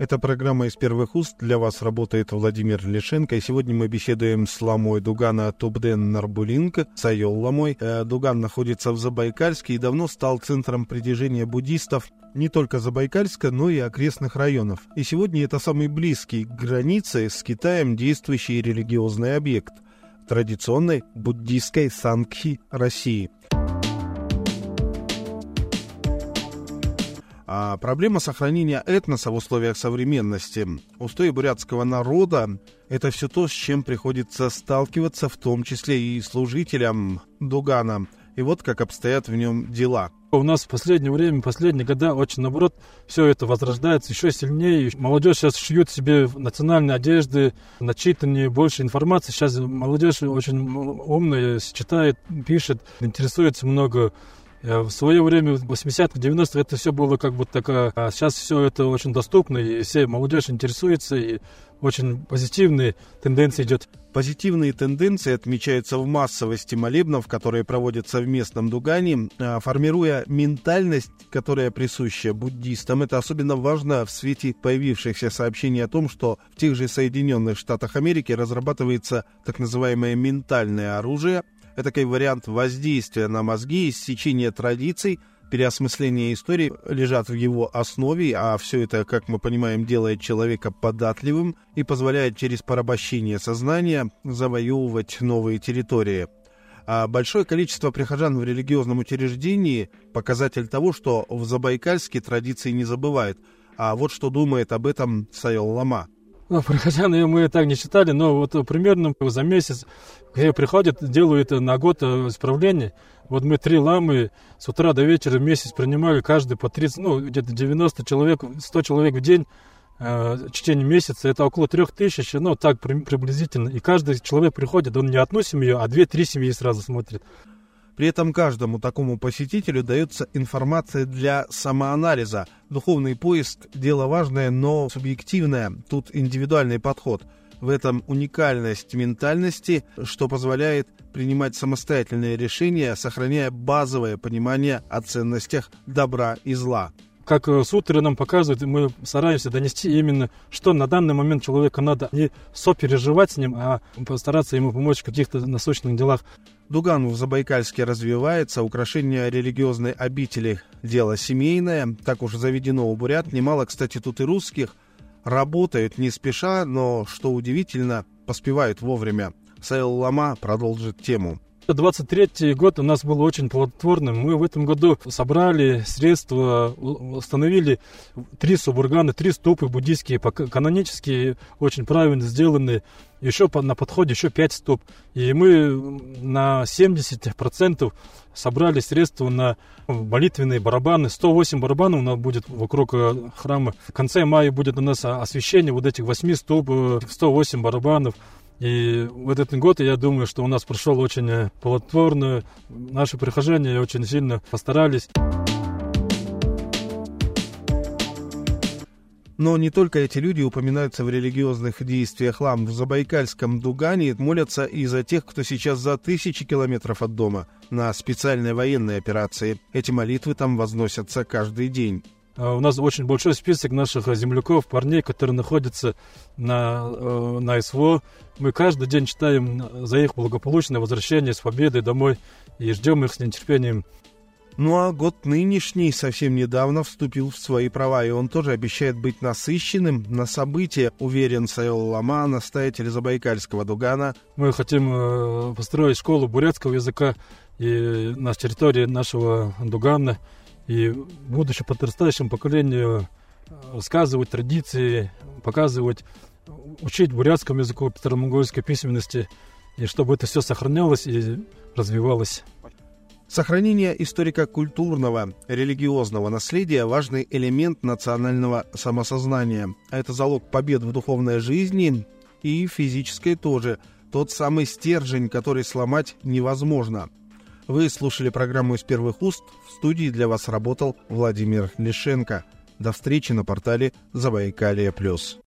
Это программа «Из первых уст». Для вас работает Владимир Лишенко. И сегодня мы беседуем с ламой Дугана Тубден Нарбулинка, Сайол ламой. Дуган находится в Забайкальске и давно стал центром притяжения буддистов не только Забайкальска, но и окрестных районов. И сегодня это самый близкий к границе с Китаем действующий религиозный объект традиционной буддийской Сангхи России. А проблема сохранения этноса в условиях современности, устои бурятского народа – это все то, с чем приходится сталкиваться, в том числе и служителям Дугана. И вот как обстоят в нем дела. У нас в последнее время, последние года очень, наоборот, все это возрождается еще сильнее. Молодежь сейчас шьют себе национальные одежды, начитаннее, больше информации. Сейчас молодежь очень умная, читает, пишет, интересуется много. В свое время, в 80-х, 90-х, это все было как бы такое. А сейчас все это очень доступно, и все молодежь интересуется, и очень позитивные тенденции идет. Позитивные тенденции отмечаются в массовости молебнов, которые проводятся в местном Дугане, формируя ментальность, которая присуща буддистам. Это особенно важно в свете появившихся сообщений о том, что в тех же Соединенных Штатах Америки разрабатывается так называемое ментальное оружие. Это такой вариант воздействия на мозги, иссечения традиций, переосмысление истории лежат в его основе, а все это, как мы понимаем, делает человека податливым и позволяет через порабощение сознания завоевывать новые территории. А большое количество прихожан в религиозном учреждении – показатель того, что в Забайкальске традиции не забывают. А вот что думает об этом Сайол лама. Прихожан мы так не считали, но вот примерно за месяц, где приходят, делают на год исправление. Вот мы 3 ламы с утра до вечера в месяц принимали, каждый по 30, где-то 90 человек, 100 человек в день в течение месяца. Это около 3000, так приблизительно. И каждый человек приходит, он не одну семью, а 2-3 семьи сразу смотрит. При этом каждому такому посетителю дается информация для самоанализа. Духовный поиск – дело важное, но субъективное. Тут индивидуальный подход. В этом уникальность ментальности, что позволяет принимать самостоятельные решения, сохраняя базовое понимание о ценностях добра и зла. Как сутры нам показывают, мы стараемся донести именно, что на данный момент человеку надо не сопереживать с ним, а постараться ему помочь в каких-то насущных делах. Дуган в Забайкальске развивается, украшение религиозной обители – дело семейное, так уж заведено у бурят. Немало, кстати, тут и русских. Работают не спеша, но, что удивительно, поспевают вовремя. Сайол лама продолжит тему. 23-й год у нас был очень плодотворным. Мы в этом году собрали средства, установили 3 субургана, 3 ступы буддийские, канонические, очень правильно сделанные. Еще на подходе еще 5 ступ. И мы на 70% собрали средства на молитвенные барабаны. 108 барабанов у нас будет вокруг храма. В конце мая будет у нас освящение вот этих 8 ступ, 108 барабанов. И в этот год, я думаю, что у нас прошел очень плодотворно. Наши прихожане очень сильно постарались. Но не только эти люди упоминаются в религиозных действиях лам. В Забайкальском Дугане молятся и за тех, кто сейчас за 1000 километров от дома на специальной военной операции. Эти молитвы там возносятся каждый день. У нас очень большой список наших земляков, парней, которые находятся на СВО. Мы каждый день читаем за их благополучное возвращение с победой домой и ждем их с нетерпением. Ну а год нынешний совсем недавно вступил в свои права, и он тоже обещает быть насыщенным на события, уверен Сайол лама, настоятель Забайкальского Дугана. Мы хотим построить школу бурятского языка и на территории нашего Дугана. И будущему подрастающему поколению рассказывать традиции, показывать, учить бурятскому языку, старомонгольской письменности, и чтобы это все сохранялось и развивалось. Сохранение историко-культурного, религиозного наследия – важный элемент национального самосознания. А это залог побед в духовной жизни и физической тоже. Тот самый стержень, который сломать невозможно. Вы слушали программу «Из первых уст». В студии для вас работал Владимир Лишенко. До встречи на портале Забайкалье+.